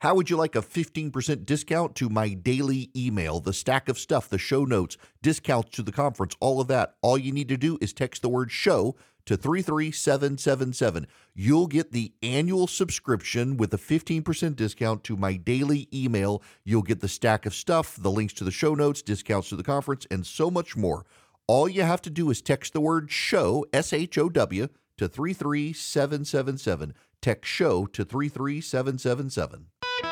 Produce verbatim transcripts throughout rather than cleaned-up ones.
How would you like a fifteen percent discount to my daily email, the stack of stuff, the show notes, discounts to the conference, all of that? All you need to do is text the word show to three three seven seven seven. You'll get the annual subscription with a fifteen percent discount to my daily email. You'll get the stack of stuff, the links to the show notes, discounts to the conference, and so much more. All you have to do is text the word show, S H O W, to three three seven seven seven. Text show to three three seven seven seven.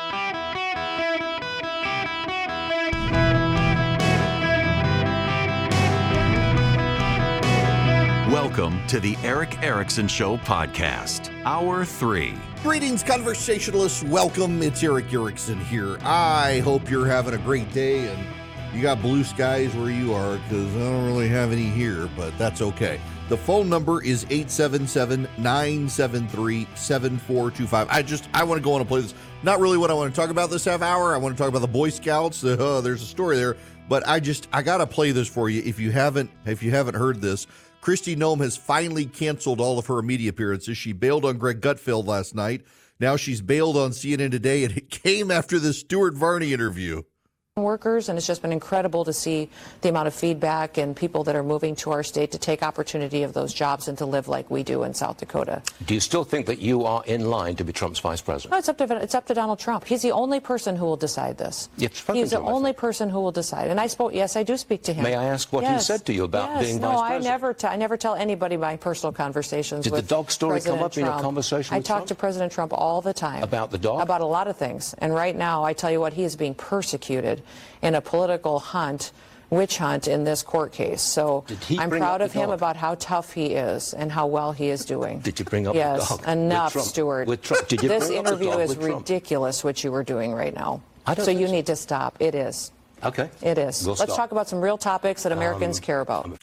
Welcome to the Erick Erickson Show podcast, Hour three. Greetings, conversationalists. Welcome. It's Erick Erickson here. I hope you're having a great day and you got blue skies where you are, because I don't really have any here, but that's okay. The phone number is eight seven seven, nine seven three, seven four two five. I just, I want to go on and play this. Not really what I want to talk about this half hour. I want to talk about the Boy Scouts. Uh, there's a story there, but I just, I got to play this for you. If you haven't, if you haven't heard this, Kristi Noem has finally canceled all of her media appearances. She bailed on Greg Gutfeld last night. Now she's bailed on C N N Today, and it came after the Stuart Varney interview. Workers, and it's just been incredible to see the amount of feedback and people that are moving to our state to take opportunity of those jobs and to live like we do in South Dakota. Do you still think that you are in line to be Trump's vice president? No, it's up to it's up to Donald Trump. He's the only person who will decide this. You've spoken He's to the him, I only think. person who will decide. And I spoke. Yes, I do speak to him. May I ask what yes. he said to you about yes. being no, vice president? I never. T- I never tell anybody my personal conversations. Did with the dog story President come up in Trump. a conversation I with talk Trump? to President Trump all the time About the dog? About a lot of things. And right now, I tell you what, he is being persecuted in a political hunt, witch hunt in this court case. So Did he I'm bring proud up of the him dog? about how tough he is and how well he is doing. Did you bring up yes, the dog? enough, with Trump? Stuart. With Trump. Did you this bring up the interview dog is with Trump? ridiculous, what you were doing right now. I don't so think you so. need to stop. It is. Okay. It is. We'll Let's stop. talk about some real topics that Americans Um, care about.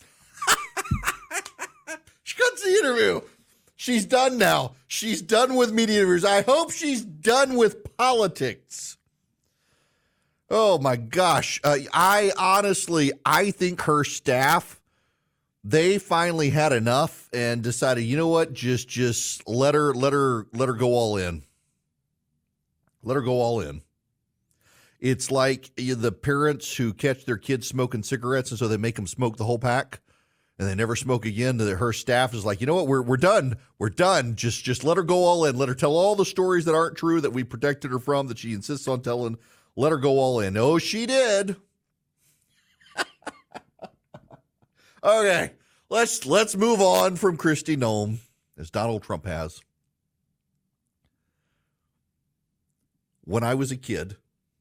She cuts the interview. She's done now. She's done with media interviews. I hope she's done with politics. Oh, my gosh. Uh, I honestly, I think her staff, they finally had enough and decided, you know what, just just let her, let her, let her go all in. Let her go all in. It's like you know, the parents who catch their kids smoking cigarettes, and so they make them smoke the whole pack, and they never smoke again. Her staff is like, you know what, we're we're done. We're done. Just just let her go all in. Let her tell all the stories that aren't true that we protected her from, that she insists on telling. Let her go all in. Oh, she did. Okay, let's let's move on from Kristi Noem, as Donald Trump has. When I was a kid,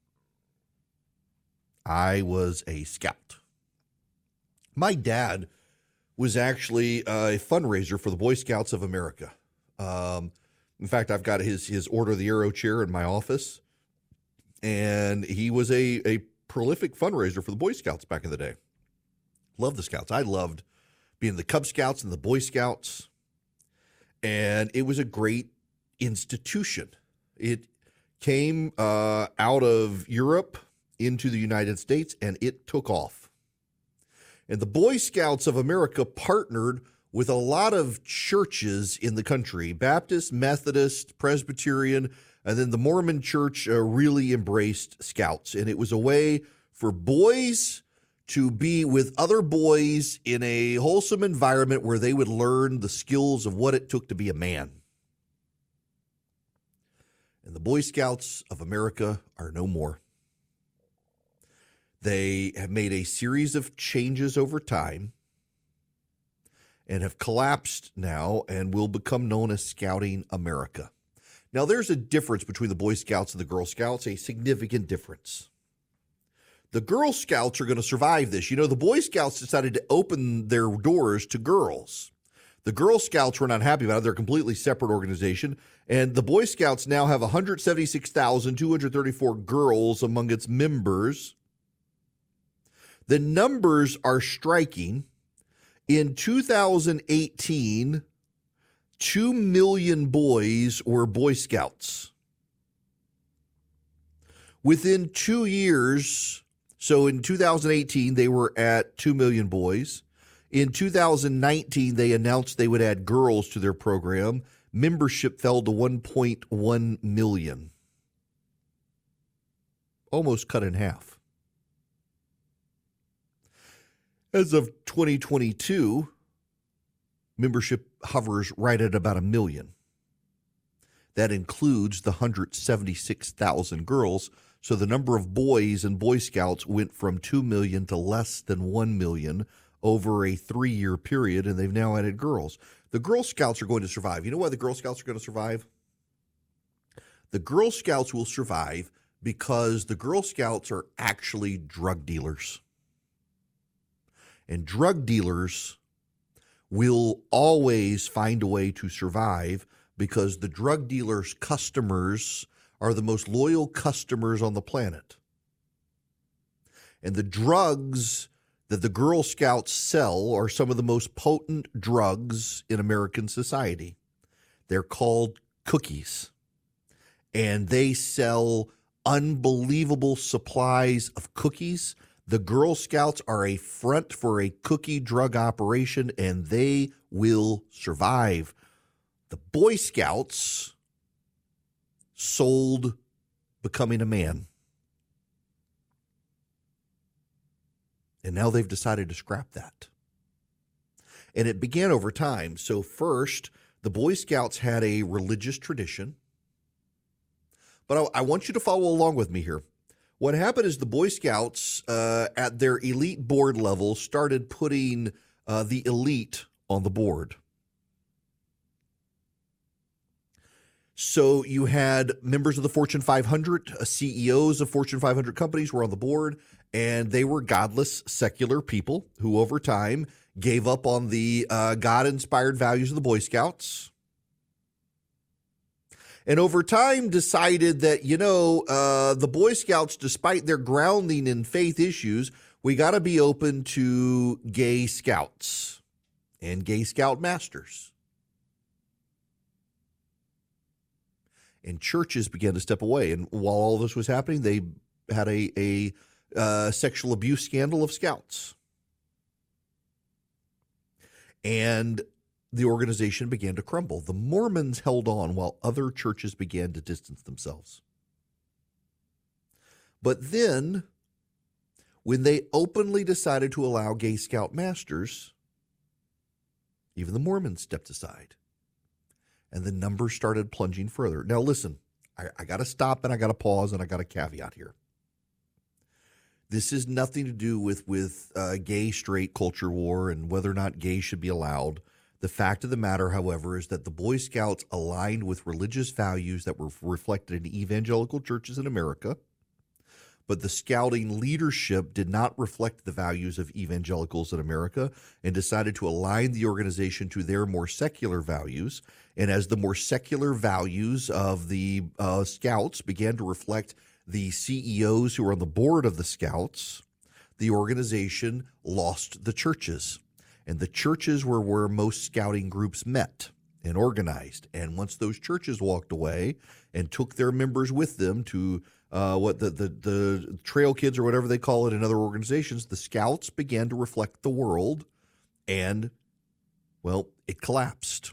I was a scout. My dad was actually a fundraiser for the Boy Scouts of America. Um, in fact, I've got his his Order of the Arrow chair in my office. And he was a, a prolific fundraiser for the Boy Scouts back in the day. Loved the Scouts. I loved being the Cub Scouts and the Boy Scouts. And it was a great institution. It came uh, out of Europe into the United States, and it took off. And the Boy Scouts of America partnered with a lot of churches in the country, Baptist, Methodist, Presbyterian, and then the Mormon church uh, really embraced Scouts. And it was a way for boys to be with other boys in a wholesome environment where they would learn the skills of what it took to be a man. And the Boy Scouts of America are no more. They have made a series of changes over time and have collapsed now and will become known as Scouting America. Now, there's a difference between the Boy Scouts and the Girl Scouts, a significant difference. The Girl Scouts are going to survive this. You know, the Boy Scouts decided to open their doors to girls. The Girl Scouts were not happy about it. They're a completely separate organization. And the Boy Scouts now have one hundred seventy-six thousand two hundred thirty-four girls among its members. The numbers are striking. In two thousand eighteen, two million boys were Boy Scouts. Within two years, so in two thousand eighteen, they were at two million boys. In two thousand nineteen, they announced they would add girls to their program. Membership fell to one point one million. almost cut in half. As of twenty twenty-two, membership hovers right at about a million. That includes the one hundred seventy-six thousand girls. So the number of boys and Boy Scouts went from two million to less than one million over a three-year period, and they've now added girls. The Girl Scouts are going to survive. You know why the Girl Scouts are going to survive? The Girl Scouts will survive because the Girl Scouts are actually drug dealers. And drug dealers will always find a way to survive because the drug dealers' customers are the most loyal customers on the planet. And the drugs that the Girl Scouts sell are some of the most potent drugs in American society. They're called cookies. And they sell unbelievable supplies of cookies. The Girl Scouts are a front for a cookie drug operation, and they will survive. The Boy Scouts sold becoming a man. And now they've decided to scrap that. And it began over time. So first, the Boy Scouts had a religious tradition. But I, I want you to follow along with me here. What happened is the Boy Scouts uh, at their elite board level started putting uh, the elite on the board. So you had members of the Fortune five hundred, uh, C E Os of Fortune five hundred companies were on the board, and they were godless, secular people who over time gave up on the uh, God-inspired values of the Boy Scouts. And over time decided that, you know, uh, the Boy Scouts, despite their grounding in faith issues, we got to be open to gay scouts and gay scout masters. And churches began to step away. And while all this was happening, they had a, a uh, sexual abuse scandal of scouts. And the organization began to crumble. The Mormons held on while other churches began to distance themselves. But then, when they openly decided to allow gay scout masters, even the Mormons stepped aside. And the numbers started plunging further. Now, listen, I, I got to stop and I got to pause and I got a caveat here. This has nothing to do with, with uh, gay, straight culture war and whether or not gay should be allowed. The fact of the matter, however, is that the Boy Scouts aligned with religious values that were reflected in evangelical churches in America, but the scouting leadership did not reflect the values of evangelicals in America and decided to align the organization to their more secular values. And as the more secular values of the uh, Scouts began to reflect the C E Os who were on the board of the Scouts, the organization lost the churches. And the churches were where most scouting groups met and organized. And once those churches walked away and took their members with them to uh, what the, the, the trail kids or whatever they call it in other organizations, the Scouts began to reflect the world and, well, it collapsed.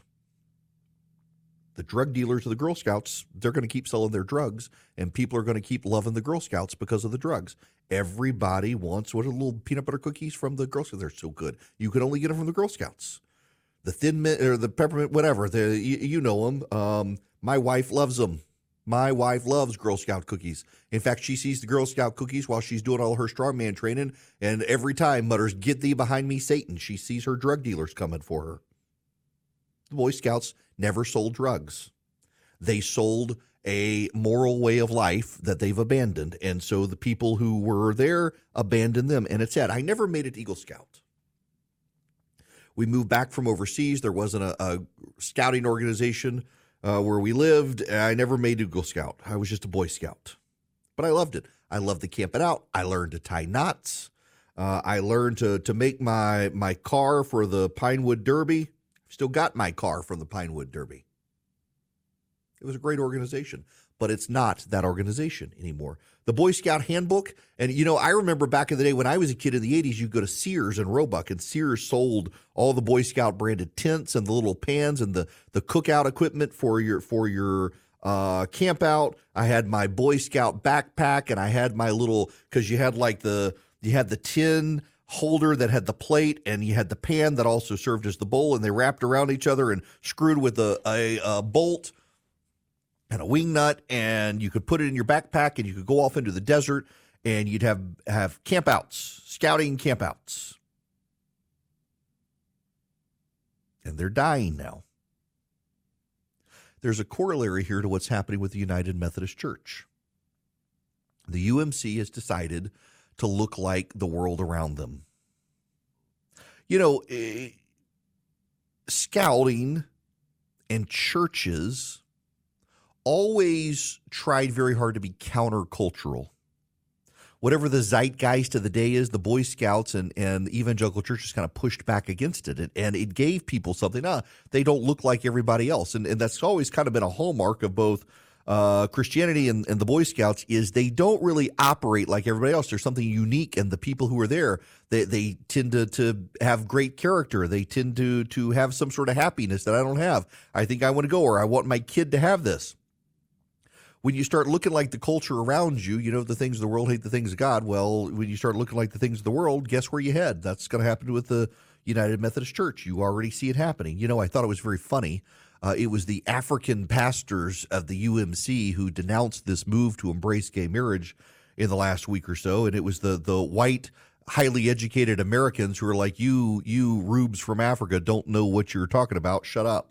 The drug dealers of the Girl Scouts, they're going to keep selling their drugs, and people are going to keep loving the Girl Scouts because of the drugs. Everybody wants what are little peanut butter cookies from the Girl Scouts. They're so good. You can only get them from the Girl Scouts. The Thin Mint or the peppermint, whatever. The, you, you know them. Um, my wife loves them. My wife loves Girl Scout cookies. In fact, she sees the Girl Scout cookies while she's doing all her strongman training, and every time mutters, "Get thee behind me, Satan." She sees her drug dealers coming for her. The Boy Scouts never sold drugs. They sold a moral way of life that they've abandoned. And so the people who were there abandoned them. And it's sad. I never made it Eagle Scout. We moved back from overseas. There wasn't a, a scouting organization uh, where we lived. I never made Eagle Scout. I was just a Boy Scout. But I loved it. I loved to camp it out. I learned to tie knots. Uh, I learned to to make my, my car for the Pinewood Derby. Still got my car from the Pinewood Derby. It was a great organization, but it's not that organization anymore. The Boy Scout Handbook, and you know, I remember back in the day when I was a kid in the eighties, you'd go to Sears and Roebuck, and Sears sold all the Boy Scout branded tents and the little pans and the, the cookout equipment for your for your uh, camp out. I had my Boy Scout backpack, and I had my little, because you had like the, you had the tin holder that had the plate, and you had the pan that also served as the bowl, and they wrapped around each other and screwed with a, a, a bolt and a wing nut, and you could put it in your backpack, and you could go off into the desert, and you'd have, have campouts, scouting campouts. And they're dying now. There's a corollary here to what's happening with the United Methodist Church. The U M C has decided to look like the world around them. You know, eh, scouting and churches always tried very hard to be countercultural. Whatever the zeitgeist of the day is, the Boy Scouts and, and evangelical churches kind of pushed back against it. And, and it gave people something. Ah, they don't look like everybody else. And, and that's always kind of been a hallmark of both uh, Christianity and, and the Boy Scouts, is they don't really operate like everybody else. There's something unique. And the people who are there, they, they tend to, to have great character. They tend to, to have some sort of happiness that I don't have. I think I want to go, or I want my kid to have this. When you start looking like the culture around you, you know, the things of the world hate the things of God. Well, when you start looking like the things of the world, guess where you head? That's going to happen with the United Methodist Church. You already see it happening. You know, I thought it was very funny. Uh, it was the African pastors of the U M C who denounced this move to embrace gay marriage in the last week or so. And it was the the white, highly educated Americans who are like, you, you rubes from Africa don't know what you're talking about. Shut up.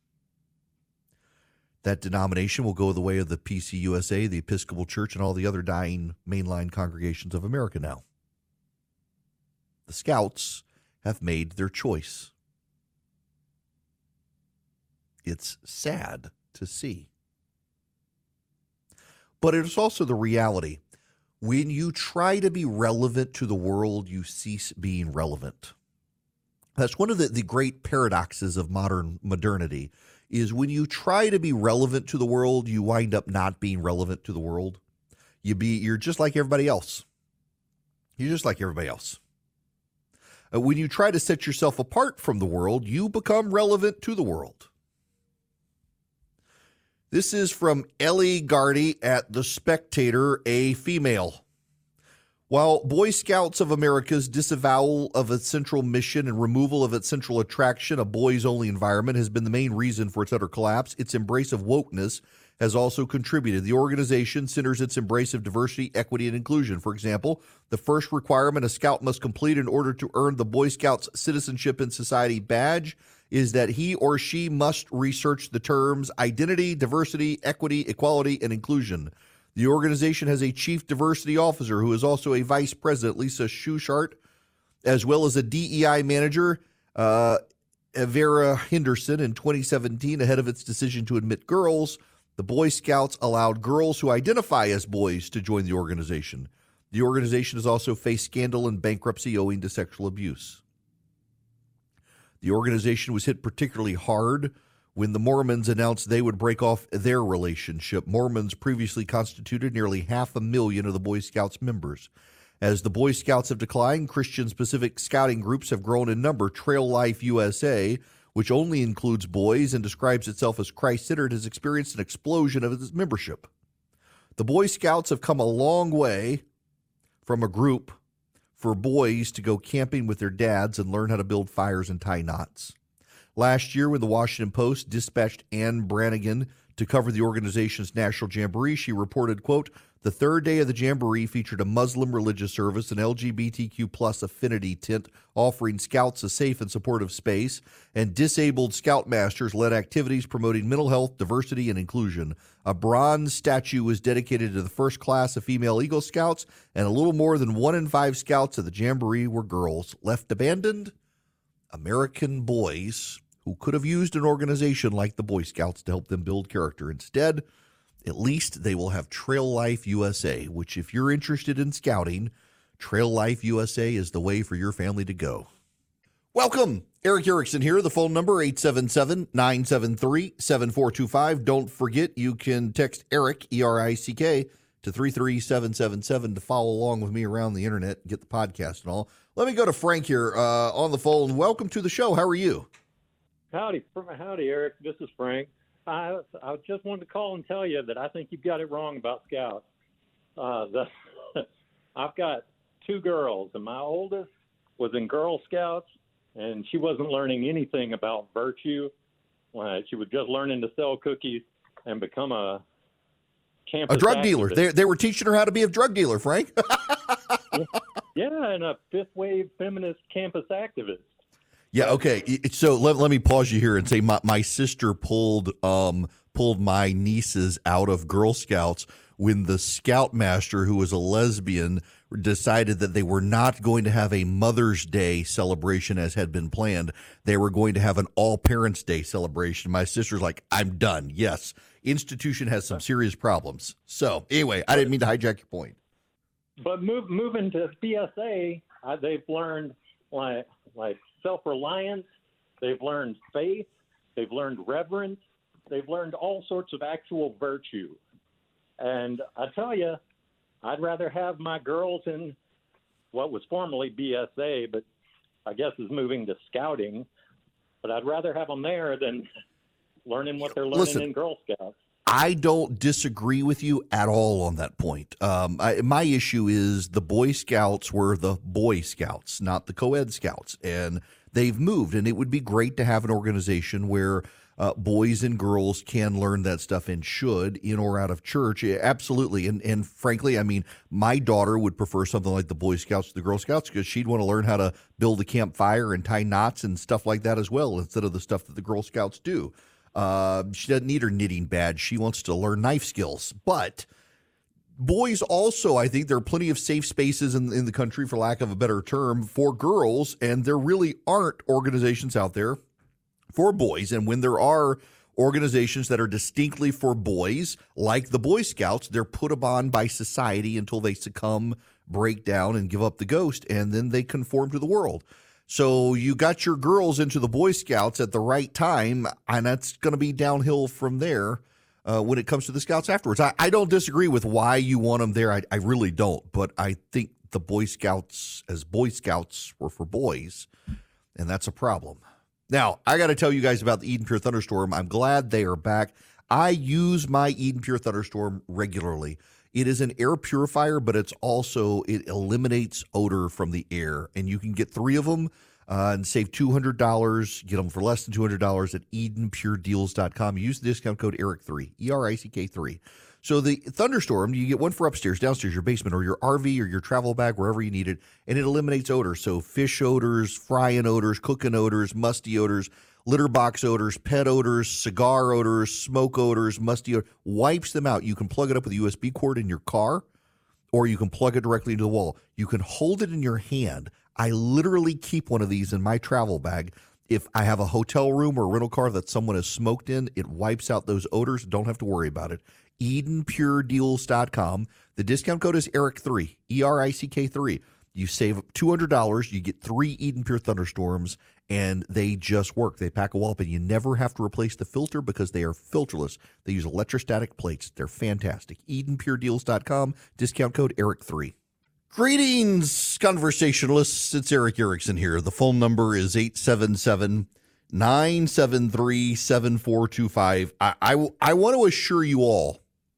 That denomination will go the way of the P C U S A, the Episcopal Church, and all the other dying mainline congregations of America now. The Scouts have made their choice. It's sad to see. But it's also the reality. When you try to be relevant to the world, you cease being relevant. That's one of the, the great paradoxes of modern modernity. Is when you try to be relevant to the world, you wind up not being relevant to the world. You be, you're just like everybody else. You're just like everybody else. Uh, when you try to set yourself apart from the world, you become relevant to the world. This is from Ellie Gardy at The Spectator, a female. While Boy Scouts of America's disavowal of its central mission and removal of its central attraction, a boys-only environment, has been the main reason for its utter collapse, its embrace of wokeness has also contributed. The organization centers its embrace of diversity, equity, and inclusion. For example, the first requirement a Scout must complete in order to earn the Boy Scouts Citizenship in Society badge is that he or she must research the terms identity, diversity, equity, equality, and inclusion. The organization has a chief diversity officer who is also a vice president, Lisa Schuchart, as well as a D E I manager, uh, Vera Henderson. In twenty seventeen, ahead of its decision to admit girls, the Boy Scouts allowed girls who identify as boys to join the organization. The organization has also faced scandal and bankruptcy owing to sexual abuse. The organization was hit particularly hard when the Mormons announced they would break off their relationship. Mormons previously constituted nearly half a million of the Boy Scouts members. As the Boy Scouts have declined, Christian-specific scouting groups have grown in number. Trail Life U S A, which only includes boys and describes itself as Christ-centered, has experienced an explosion of its membership. The Boy Scouts have come a long way from a group for boys to go camping with their dads and learn how to build fires and tie knots. Last year, when the Washington Post dispatched Ann Brannigan to cover the organization's National Jamboree, she reported, quote, the third day of the Jamboree featured a Muslim religious service, an L G B T Q plus affinity tent offering Scouts a safe and supportive space, and disabled Scoutmasters led activities promoting mental health, diversity, and inclusion. A bronze statue was dedicated to the first class of female Eagle Scouts, and a little more than one in five Scouts at the Jamboree were girls. Left abandoned? American boys who could have used an organization like the Boy Scouts to help them build character. Instead, at least they will have Trail Life U S A, which if you're interested in scouting, Trail Life U S A is the way for your family to go. Welcome. Erick Erickson here. The phone number, eight seven seven, nine seven three, seven four two five. Don't forget, you can text Erick, E R I C K, to three three seven seven seven to follow along with me around the internet and get the podcast and all. Let me go to Frank here uh, on the phone. Welcome to the show. How are you? Howdy, howdy, Eric. This is Frank. I, I just wanted to call and tell you that I think you've got it wrong about Scouts. Uh, the, I've got two girls, and my oldest was in Girl Scouts, and she wasn't learning anything about virtue. Uh, she was just learning to sell cookies and become a campus A drug activist. dealer. They, they were teaching her how to be a drug dealer, Frank. Yeah, and a fifth wave feminist campus activist. Yeah, okay. So let, let me pause you here and say my, my sister pulled um pulled my nieces out of Girl Scouts when the Scoutmaster, who was a lesbian, decided that they were not going to have a Mother's Day celebration as had been planned. They were going to have an All Parents Day celebration. My sister's like, I'm done. Yes, institution has some serious problems. So anyway, I didn't mean to hijack your point. But move, moving to B S A, uh, they've learned like like self-reliance. They've learned faith. They've learned reverence. They've learned all sorts of actual virtue. And I tell you, I'd rather have my girls in what was formerly B S A, but I guess is moving to scouting. But I'd rather have them there than learning what they're learning Listen, in Girl Scouts. I don't disagree with you at all on that point. Um, I, my issue is the Boy Scouts were the Boy Scouts, not the co-ed Scouts, and they've moved. And it would be great to have an organization where uh, boys and girls can learn that stuff and should in or out of church. Yeah, absolutely. And and frankly, I mean, my daughter would prefer something like the Boy Scouts to the Girl Scouts because she'd want to learn how to build a campfire and tie knots and stuff like that as well, instead of the stuff that the Girl Scouts do. Uh, she doesn't need her knitting badge. She wants to learn knife skills. But boys also, I think there are plenty of safe spaces in, in the country, for lack of a better term, for girls. And there really aren't organizations out there for boys. And when there are organizations that are distinctly for boys, like the Boy Scouts, they're put upon by society until they succumb, break down, and give up the ghost. And then they conform to the world. So you got your girls into the Boy Scouts at the right time, and that's going to be downhill from there uh, when it comes to the Scouts afterwards. I, I don't disagree with why you want them there. I, I really don't. But I think the Boy Scouts as Boy Scouts were for boys, and that's a problem. Now, I got to tell you guys about the Eden Pure Thunderstorm. I'm glad they are back. I use my Eden Pure Thunderstorm regularly. It is an air purifier, but it's also, it eliminates odor from the air. And you can get three of them uh, and save two hundred dollars. Get them for less than two hundred dollars at eden pure deals dot com. Use the discount code E R I C three, E R I C K three. So the Thunderstorm, you get one for upstairs, downstairs, your basement, or your R V or your travel bag, wherever you need it, and it eliminates odor. So fish odors, frying odors, cooking odors, musty odors, litter box odors, pet odors, cigar odors, smoke odors, musty odors, wipes them out. You can plug it up with a U S B cord in your car, or you can plug it directly into the wall. You can hold it in your hand. I literally keep one of these in my travel bag. If I have a hotel room or a rental car that someone has smoked in, it wipes out those odors. Don't have to worry about it. eden pure deals dot com. The discount code is E R I C three, E R I C K three. You save two hundred dollars. You get three Eden Pure Thunderstorms, and they just work. They pack a wallop, and you never have to replace the filter because they are filterless. They use electrostatic plates. They're fantastic. eden pure deals dot com. Discount code E R I C three. Greetings, conversationalists. It's Eric Erickson here. The phone number is eight seven seven, nine seven three, seven four two five. I, I, I want to assure you all,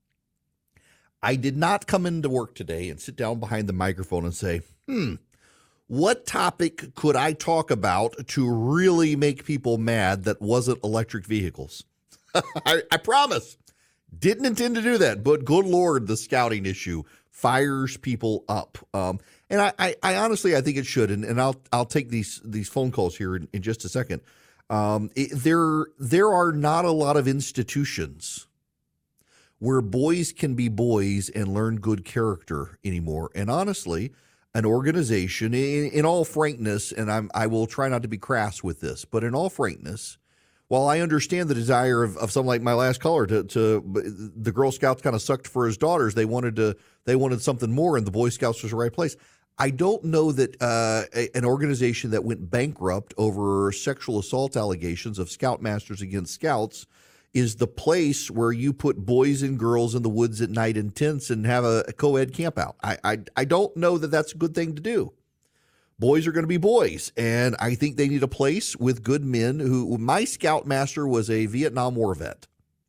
I did not come into work today and sit down behind the microphone and say, hmm, what topic could I talk about to really make people mad that wasn't electric vehicles? I, I promise. Didn't intend to do that, but good Lord, the scouting issue fires people up. Um, and I, I, I honestly, I think it should. And, and I'll I'll take these these phone calls here in, in just a second. Um, it, there there are not a lot of institutions where boys can be boys and learn good character anymore. And honestly, an organization, in, in all frankness, and I'm, I will try not to be crass with this, but in all frankness, while I understand the desire of, of someone like my last caller to, to the Girl Scouts kind of sucked for his daughters, they wanted to, they wanted something more, and the Boy Scouts was the right place. I don't know that uh, a, an organization that went bankrupt over sexual assault allegations of Scoutmasters against Scouts is the place where you put boys and girls in the woods at night in tents and have a, a co-ed camp out. I, I I don't know that that's a good thing to do. Boys are going to be boys, and I think they need a place with good men who – my Scoutmaster was a Vietnam War vet.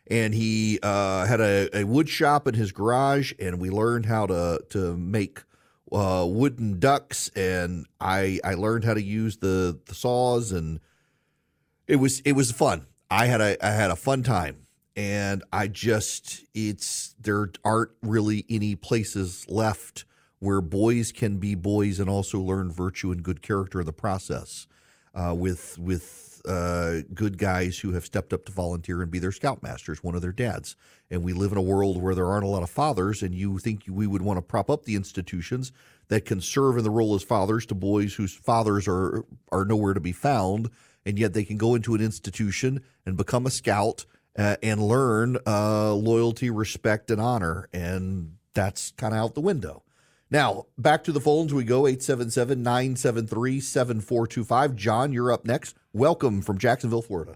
and he uh, had a, a wood shop in his garage, and we learned how to to make uh, wooden ducks, and I I learned how to use the, the saws, and it was it was fun. I had a I had a fun time, and I just it's there aren't really any places left where boys can be boys and also learn virtue and good character in the process, uh, with with uh, good guys who have stepped up to volunteer and be their scoutmasters, one of their dads. And we live in a world where there aren't a lot of fathers, and you think we would want to prop up the institutions that can serve in the role as fathers to boys whose fathers are are nowhere to be found, and yet they can go into an institution and become a scout uh, and learn uh, loyalty, respect, and honor. And that's kind of out the window. Now, back to the phones we go, eight seven seven, nine seven three, seven four two five. John, you're up next. Welcome from Jacksonville, Florida.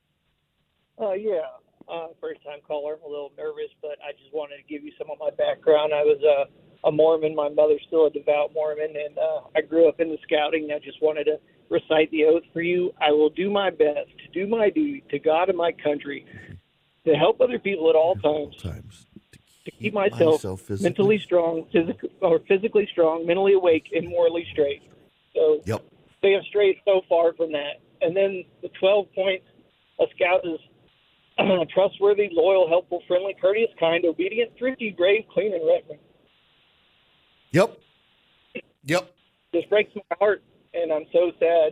Uh, yeah, uh, first-time caller. I'm a little nervous, but I just wanted to give you some of my background. I was uh, a Mormon. My mother's still a devout Mormon, and uh, I grew up in the scouting. I just wanted to recite the oath for you. I will do my best to do my duty to God and my country, to help other people at all times. times. To keep myself, myself physically. mentally strong, physical or physically strong, mentally awake, and morally straight. So Yep. stay straight so far from that. And then the twelve points: a scout is uh, trustworthy, loyal, helpful, friendly, courteous, kind, obedient, thrifty, brave, clean, and reverent. Yep. Yep. This breaks my heart, and I'm so sad.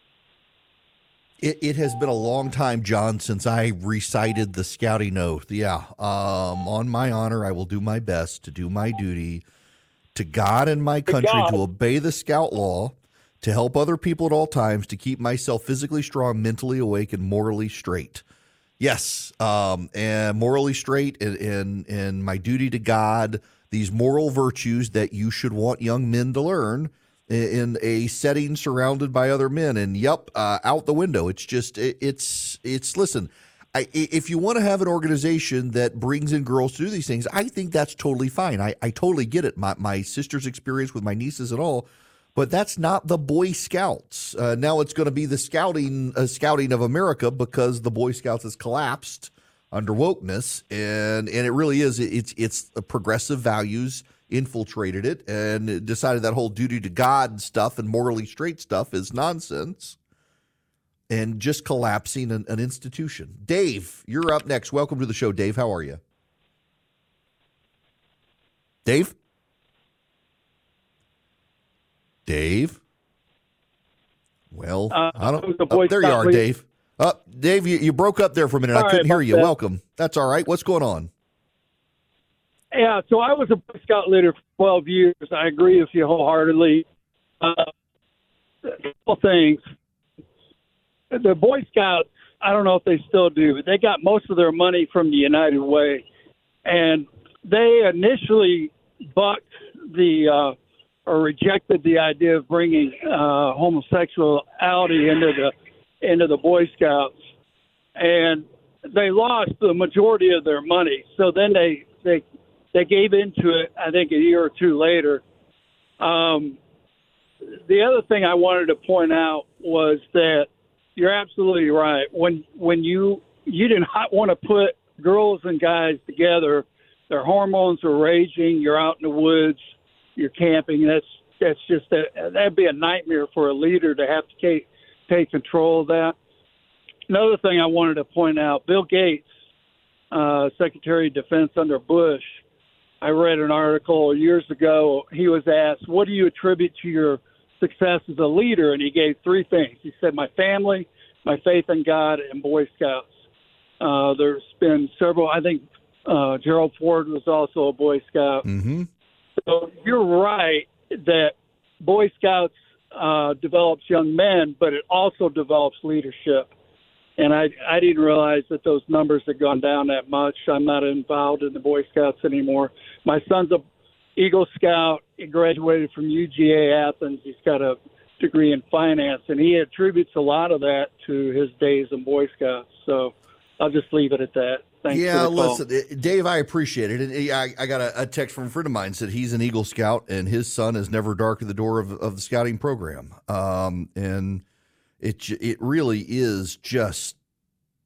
It, it has been a long time, John, since I recited the scouting oath. Yeah. Um, on my honor, I will do my best to do my duty to God and my country, God. to obey the scout law, to help other people at all times, to keep myself physically strong, mentally awake, and morally straight. Yes, um, and morally straight, and, and, and my duty to God, these moral virtues that you should want young men to learn in a setting surrounded by other men. And yep, uh, out the window. It's just, it, it's, it's, listen, I, if you want to have an organization that brings in girls to do these things, I think that's totally fine. I, I totally get it. My, my sister's experience with my nieces and all, but that's not the Boy Scouts. Uh, now it's going to be the scouting, uh, scouting of America, because the Boy Scouts has collapsed under wokeness. And, and it really is, it's, it's progressive values infiltrated it and decided that whole duty to God stuff and morally straight stuff is nonsense and just collapsing an, an institution. Dave, you're up next. Welcome to the show, Dave. How are you? Dave? Dave? Well, Uh, I don't. the Boy Oh, there you Scout are, leader. Dave. Uh, Dave, you, you broke up there for a minute. I Sorry couldn't hear about you. that. Welcome. That's all right. What's going on? Yeah, so I was a Boy Scout leader for twelve years. I agree with you wholeheartedly. Uh, a couple things. The Boy Scouts, I don't know if they still do, but they got most of their money from the United Way. And they initially bucked the, uh, or rejected the idea of bringing uh, homosexuality into the into the Boy Scouts. And they lost the majority of their money. So then they, they They gave into it, I think, a year or two later. Um, the other thing I wanted to point out was that you're absolutely right. When when you you did not want to put girls and guys together, their hormones are raging. You're out in the woods, you're camping. That's that's just a, that'd be a nightmare for a leader to have to take take control of that. Another thing I wanted to point out: Bill Gates, uh, Secretary of Defense under Bush. I read an article years ago. He was asked, what do you attribute to your success as a leader? And he gave three things. He said, my family, my faith in God, and Boy Scouts. Uh, there's been several. I think uh, Gerald Ford was also a Boy Scout. Mm-hmm. So you're right that Boy Scouts uh, develops young men, but it also develops leadership. And I, I didn't realize that those numbers had gone down that much. I'm not involved in the Boy Scouts anymore. My son's a Eagle Scout. He graduated from U G A Athens. He's got a degree in finance, and he attributes a lot of that to his days in Boy Scouts. So I'll just leave it at that. Thanks yeah, for the call. listen, uh, Dave, I appreciate it. And I, I got a, a text from a friend of mine said he's an Eagle Scout, and his son has never darkened the door of, of the scouting program. Um, and it it really is just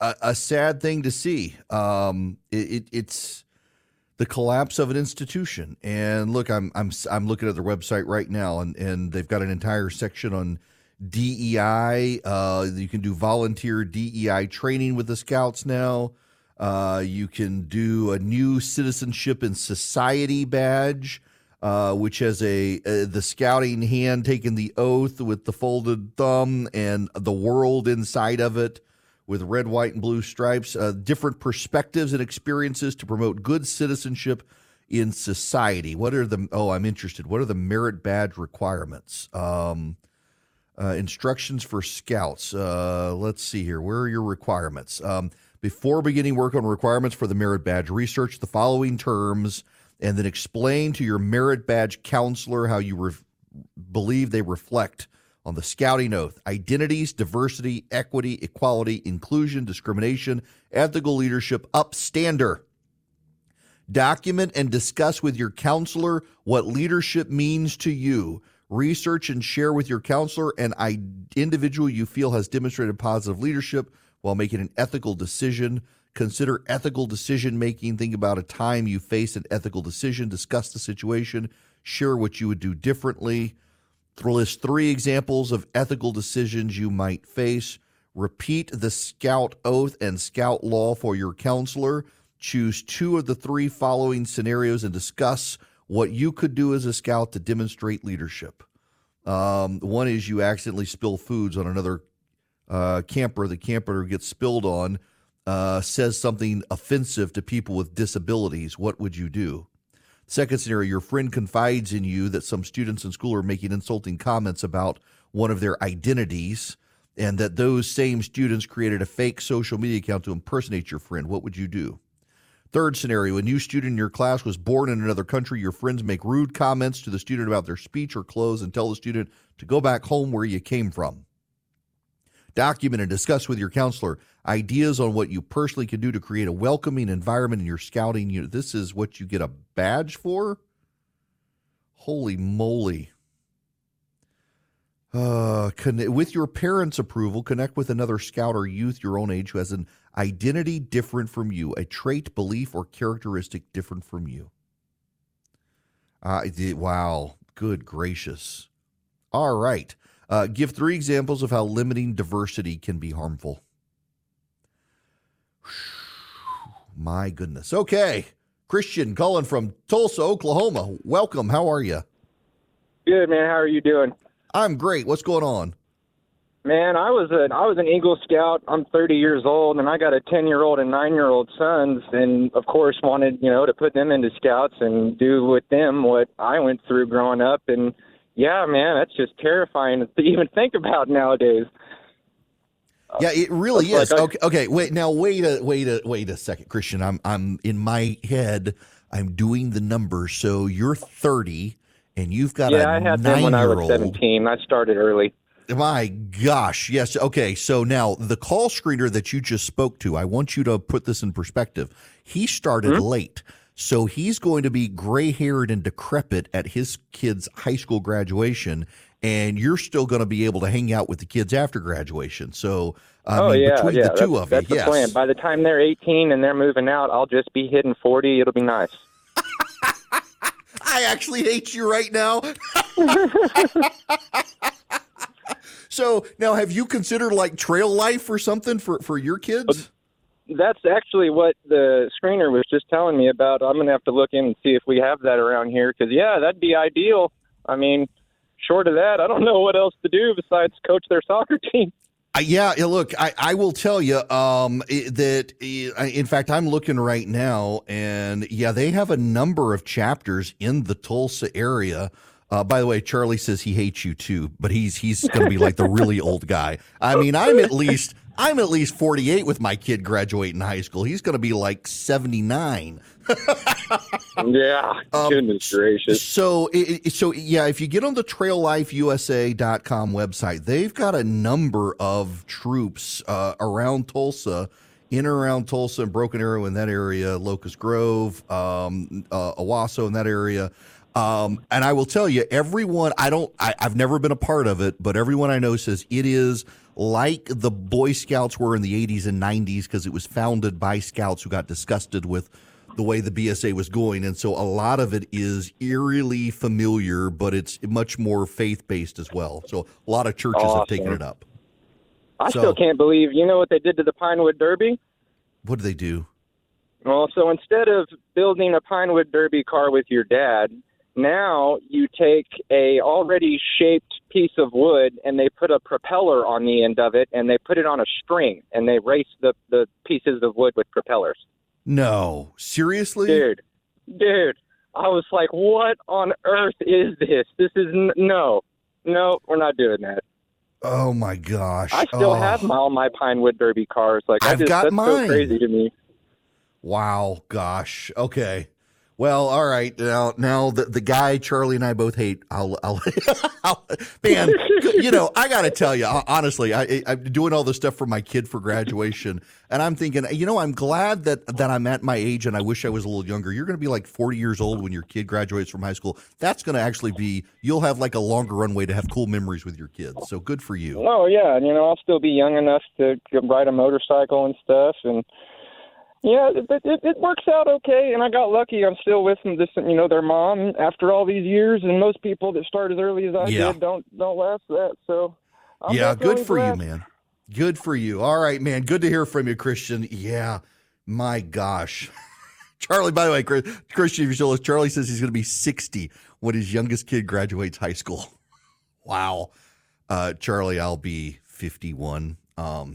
a, a sad thing to see. Um, it, it, it's the collapse of an institution. And look, I'm I'm I'm looking at their website right now, and, and they've got an entire section on D E I. Uh, you can do volunteer D E I training with the Scouts now. Uh, you can do a new Citizenship and Society badge, uh, which has a, a the scouting hand taking the oath with the folded thumb and the world inside of it with red, white, and blue stripes. Uh, different perspectives and experiences to promote good citizenship in society. What are the, oh, I'm interested. What are the merit badge requirements? Um, uh, instructions for Scouts. Uh, let's see here. Where are your requirements? Um, Before beginning work on requirements for the merit badge, research the following terms and then explain to your merit badge counselor how you re- believe they reflect on the scouting oath: identities, diversity, equity, equality, inclusion, discrimination, ethical leadership, upstander. Document and discuss with your counselor what leadership means to you. Research and share with your counselor an I- individual you feel has demonstrated positive leadership while making an ethical decision. Consider ethical decision-making. Think about a time you faced an ethical decision. Discuss the situation. Share what you would do differently. List three examples of ethical decisions you might face. Repeat the Scout oath and Scout law for your counselor. Choose two of the three following scenarios and discuss what you could do as a Scout to demonstrate leadership. Um, one is you accidentally spill foods on another Uh, camper, the camper gets spilled on, uh, says something offensive to people with disabilities. What would you do? Second scenario, your friend confides in you that some students in school are making insulting comments about one of their identities and that those same students created a fake social media account to impersonate your friend. What would you do? Third scenario, a new student in your class was born in another country. Your friends make rude comments to the student about their speech or clothes and tell the student to go back home where you came from. Document and discuss with your counselor ideas on what you personally can do to create a welcoming environment in your scouting unit. This is what you get a badge for? Holy moly. Uh, con- with your parents' approval, connect with another scout or youth your own age who has an identity different from you, a trait, belief, or characteristic different from you. Uh, wow. Good gracious. All right. Uh, give three examples of how limiting diversity can be harmful. My goodness. Okay. Christian calling from Tulsa, Oklahoma. Welcome. How are you? Good, man. How are you doing? I'm great. What's going on? Man, I was a I was an Eagle Scout. I'm thirty years old, and I got a ten-year-old and nine-year-old sons, and of course wanted, you know, to put them into Scouts and do with them what I went through growing up. And yeah, man, that's just terrifying to even think about nowadays. Yeah, it really That's is. like I- okay, okay. Wait, now wait a wait a wait a second, Christian. I'm I'm in my head. I'm doing the numbers. So you're thirty, and you've got Yeah, a I had them when I was nine-year-old. seventeen. I started early. My gosh, yes. Okay, so now the call screener that you just spoke to, I want you to put this in perspective. He started Mm-hmm. late, so he's going to be gray-haired and decrepit at his kid's high school graduation, and you're still going to be able to hang out with the kids after graduation. So, I oh mean, yeah, between yeah. the two that's, of that's you, the yes. plan. By the time they're eighteen and they're moving out, I'll just be hitting forty. It'll be nice. I actually hate you right now. So now, have you considered like trail life or something for, for your kids? That's actually what the screener was just telling me about. I'm going to have to look in and see if we have that around here because, yeah, that'd be ideal. I mean, short of that, I don't know what else to do besides coach their soccer team. Uh, yeah, yeah, look, I, I will tell you um, i- that, i- in fact, I'm looking right now, and yeah, they have a number of chapters in the Tulsa area. Uh, by the way, Charlie says he hates you too, but he's he's going to be like the really old guy. I mean, I'm at least I'm at least forty-eight with my kid graduating high school. He's going to be like seventy-nine. Yeah, Um, goodness gracious. So, it, it- so yeah, if you get on the trail life U S A dot com website, they've got a number of troops uh, around Tulsa, in and around Tulsa and Broken Arrow in that area, Locust Grove, um, uh, Owasso in that area. Um, and I will tell you, everyone, I don't, I, I've never been a part of it, but everyone I know says it is like the Boy Scouts were in the eighties and nineties, because it was founded by Scouts who got disgusted with the way the B S A was going. And so a lot of it is eerily familiar, but it's much more faith-based as well. So a lot of churches Awesome. have taken it up. I So- still can't believe, you know what they did to the Pinewood Derby? What do they do? Well, so instead of building a Pinewood Derby car with your dad, now you take a already shaped piece of wood and they put a propeller on the end of it and they put it on a string and they race the, the pieces of wood with propellers. No. Seriously? Dude, dude, I was like, what on earth is this? This is, n- no, no, we're not doing that. Oh, my gosh. I still Oh. have my, all my Pinewood Derby cars. Like, I I've just, got that's mine. so crazy to me. Wow, gosh. Okay. Well, all right. Now, now the, the guy Charlie and I both hate. I'll, I'll, I'll man. You know, I got to tell you, honestly, I, I'm doing all this stuff for my kid for graduation, and I'm thinking, you know, I'm glad that that I'm at my age, and I wish I was a little younger. You're going to be like forty years old when your kid graduates from high school. That's going to actually be. You'll have like a longer runway to have cool memories with your kids. So good for you. Oh, yeah. And, you know, I'll still be young enough to ride a motorcycle and stuff. And, yeah, it, it, it works out okay. And I got lucky. I'm still with them, this, you know, their mom after all these years. And most people that start as early as I Yeah. did don't don't last that. So, I'm yeah, good definitely for you, blessed. man. Good for you. All right, man. Good to hear from you, Christian. Yeah, my gosh. Charlie, by the way, Chris, Christian, if you're still listening, Charlie says he's going to be sixty when his youngest kid graduates high school. Wow. Uh, Charlie, I'll be fifty-one. Um,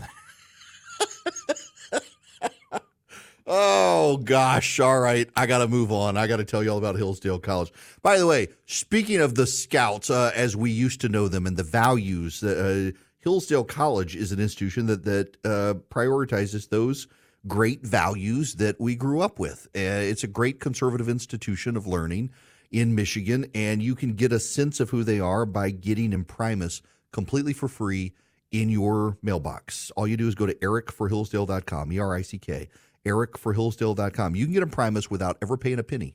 oh, gosh. All right. I got to move on. I got to tell you all about Hillsdale College. By the way, speaking of the Scouts, uh, as we used to know them and the values, uh, Hillsdale College is an institution that, that uh, prioritizes those great values that we grew up with. Uh, it's a great conservative institution of learning in Michigan, and you can get a sense of who they are by getting Imprimis completely for free in your mailbox. All you do is go to eric for hillsdale dot com, E R I C K, eric for hillsdale dot com. You can get Imprimis without ever paying a penny.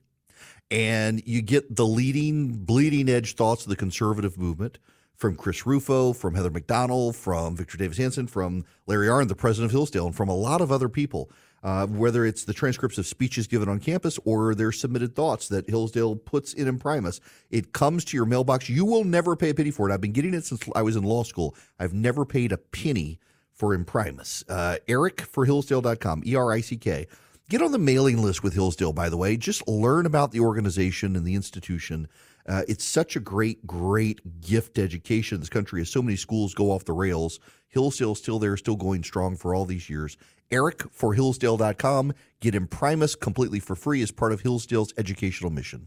And you get the leading, bleeding edge thoughts of the conservative movement from Chris Rufo, from Heather McDonald, from Victor Davis Hanson, from Larry Arnn, the president of Hillsdale, and from a lot of other people, uh, whether it's the transcripts of speeches given on campus or their submitted thoughts that Hillsdale puts in Imprimis. It comes to your mailbox. You will never pay a penny for it. I've been getting it since I was in law school. I've never paid a penny for Imprimis. Uh, eric for hillsdale dot com, E R I C K. Get on the mailing list with Hillsdale, by the way. Just learn about the organization and the institution. Uh, it's such a great, great gift to education in this country as so many schools go off the rails. Hillsdale's still there, still going strong for all these years. eric for hillsdale dot com. Get Imprimis completely for free as part of Hillsdale's educational mission.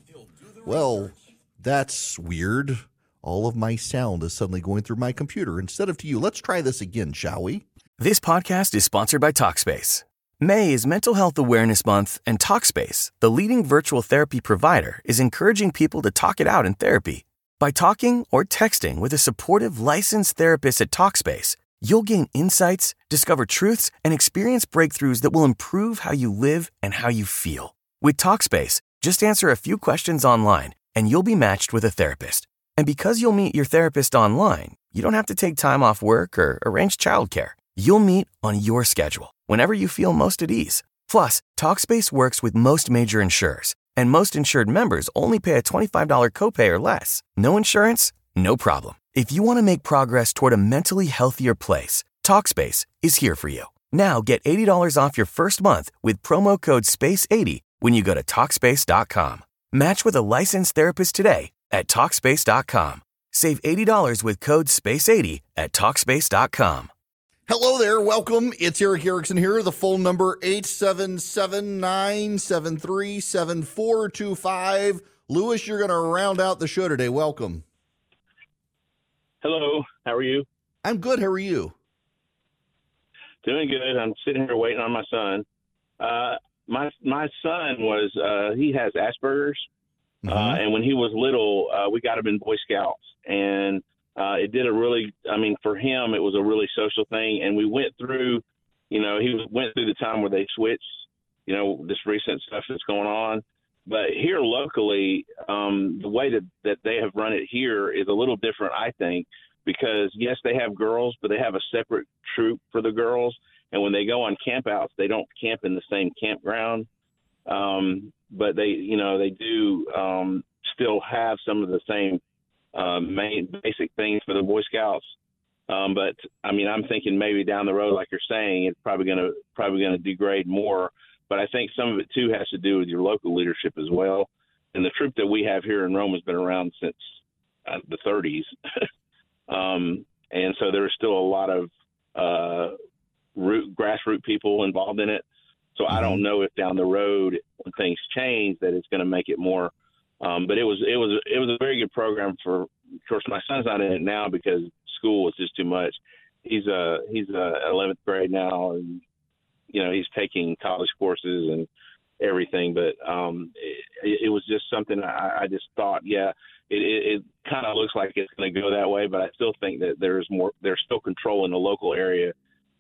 Well, that's weird. All of my sound is suddenly going through my computer instead of to you. Let's try this again, shall we? This podcast is sponsored by Talkspace. May is Mental Health Awareness Month, and Talkspace, the leading virtual therapy provider, is encouraging people to talk it out in therapy. By talking or texting with a supportive licensed therapist at Talkspace, you'll gain insights, discover truths, and experience breakthroughs that will improve how you live and how you feel. With Talkspace, just answer a few questions online, and you'll be matched with a therapist. And because you'll meet your therapist online, you don't have to take time off work or arrange childcare. You'll meet on your schedule, whenever you feel most at ease. Plus, Talkspace works with most major insurers, and most insured members only pay a twenty-five dollars copay or less. No insurance? No problem. If you want to make progress toward a mentally healthier place, Talkspace is here for you. Now get eighty dollars off your first month with promo code space eighty when you go to Talkspace dot com. Match with a licensed therapist today at Talkspace dot com. Save eighty dollars with code space eighty at Talkspace dot com. Hello there. Welcome. It's Eric Erickson here. The phone number eight seven seven, nine seven three, seven four two five. Lewis, you're going to round out the show today. Welcome. Hello. How are you? I'm good. How are you? Doing good. I'm sitting here waiting on my son. Uh, my my son was uh, he has Asperger's, Mm-hmm. uh, and when he was little, uh, we got him in Boy Scouts, and uh, it did a really. I mean, for him, it was a really social thing, and we went through. You know, he was, went through the time where they switched. You know, this recent stuff that's going on. But here locally, um, the way that, that they have run it here is a little different, I think, because, yes, they have girls, but they have a separate troop for the girls. And when they go on campouts, they don't camp in the same campground. Um, but they, you know, they do um, still have some of the same um, main basic things for the Boy Scouts. Um, but I mean, I'm thinking maybe down the road, like you're saying, it's probably going to probably going to degrade more. But I think some of it too has to do with your local leadership as well. And the troop that we have here in Rome has been around since uh, the thirties, um, and so there's still a lot of uh, root grassroots people involved in it. So I don't know if down the road when things change that it's going to make it more. Um, but it was it was it was a very good program for. Of course, my son's not in it now because school is just too much. He's uh he's uh eleventh grade now, and you know he's taking college courses and everything. But um, it, it was just something I, I just thought, yeah, it, it, it kind of looks like it's going to go that way. But I still think that there's more. There's still control in the local area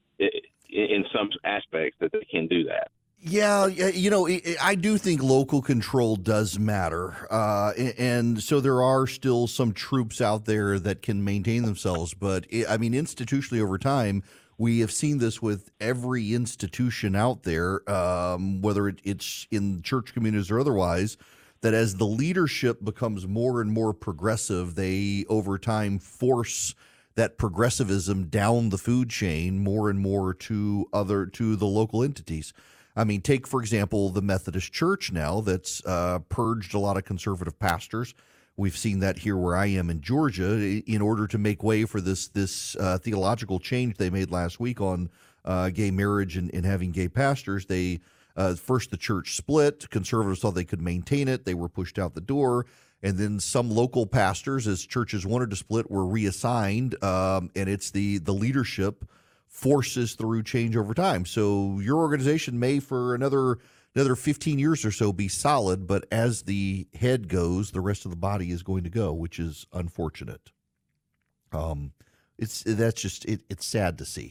in some aspects that they can do that. Yeah, you know, I do think local control does matter. Uh, and so there are still some troops out there that can maintain themselves. But, I mean, institutionally over time, we have seen this with every institution out there, um, whether it, it's in church communities or otherwise, that as the leadership becomes more and more progressive, they over time force that progressivism down the food chain more and more to other to the local entities. I mean, take, for example, the Methodist Church now that's uh, purged a lot of conservative pastors. We've seen that here where I am in Georgia in order to make way for this this uh, theological change they made last week on uh, gay marriage and, and having gay pastors. They uh, first the church split. Conservatives thought they could maintain it. They were pushed out the door. And then some local pastors, as churches wanted to split, were reassigned. Um, and it's the the leadership forces through change over time. So your organization may for another another fifteen years or so be solid, but as the head goes, the rest of the body is going to go, which is unfortunate. Um, it's that's just it, it's sad to see.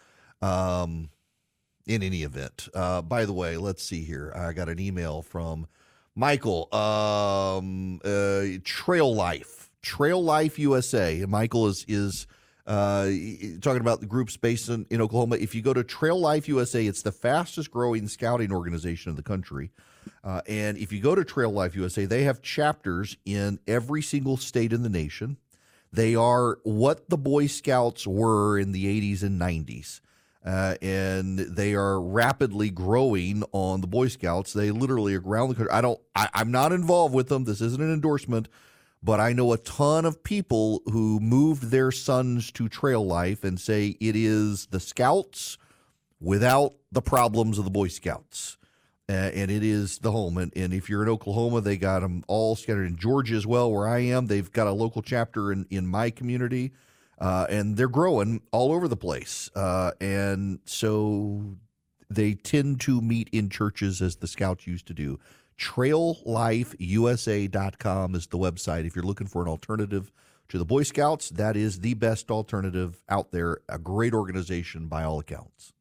Um, in any event, uh, by the way, let's see here. I got an email from Michael. Um, uh, Trail Life, Trail Life U S A. Michael is is. Uh, talking about the groups based in, in Oklahoma. If you go to Trail Life U S A, it's the fastest growing scouting organization in the country. Uh, and if you go to Trail Life U S A, they have chapters in every single state in the nation. They are what the Boy Scouts were in the eighties and nineties. Uh, and they are rapidly growing on the Boy Scouts. They literally are around the country. I don't, I, I'm not involved with them. This isn't an endorsement. But I know a ton of people who moved their sons to Trail Life and say it is the Scouts without the problems of the Boy Scouts. Uh, and it is the home. And, and if you're in Oklahoma, they got them all scattered in Georgia as well, where I am. They've got a local chapter in, in my community, uh, and they're growing all over the place. Uh, and so they tend to meet in churches as the Scouts used to do. trail life U S A dot com is the website. If you're looking for an alternative to the Boy Scouts, that is the best alternative out there. A great organization by all accounts.